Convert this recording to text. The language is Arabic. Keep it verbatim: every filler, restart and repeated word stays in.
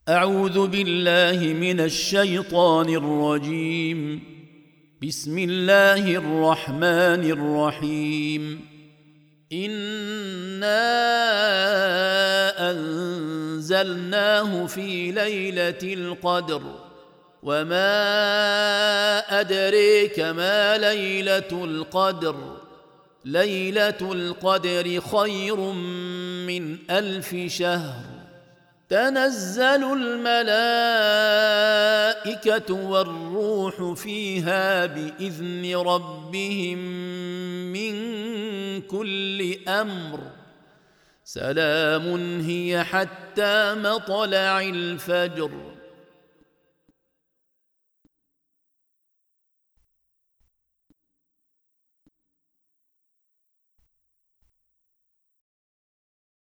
أعوذ بالله من الشيطان الرجيم. بسم الله الرحمن الرحيم. إنا أنزلناه في ليلة القدر وما أدريك ما ليلة القدر ليلة القدر خير من ألف شهر تنزل الملائكة والروح فيها بإذن ربهم من كل أمر سلام هي حتى مطلع الفجر.